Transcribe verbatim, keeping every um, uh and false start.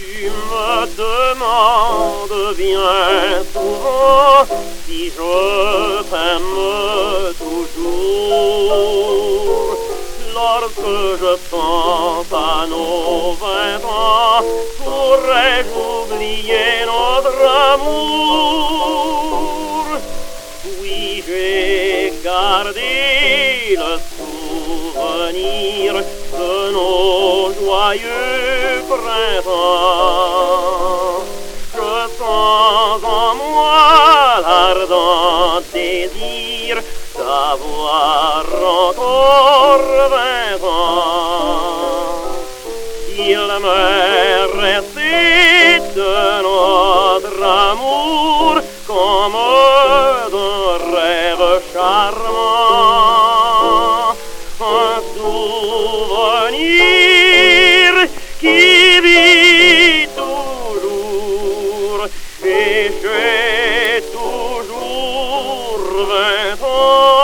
Tu me demandes bien souvent si je t'aime toujours. Lorsque je pense à nos vingt ans, pourrais-je oublier notre amour? Oui, j'ai gardé le souvenir de nos joyeux printemps. Je sens en moi l'ardent désir d'avoir encore vingt ans. Il m'est resté de notre amour comme d'un rêve charmant, un souvenir qui vit toujours et j'ai toujours vingt ans.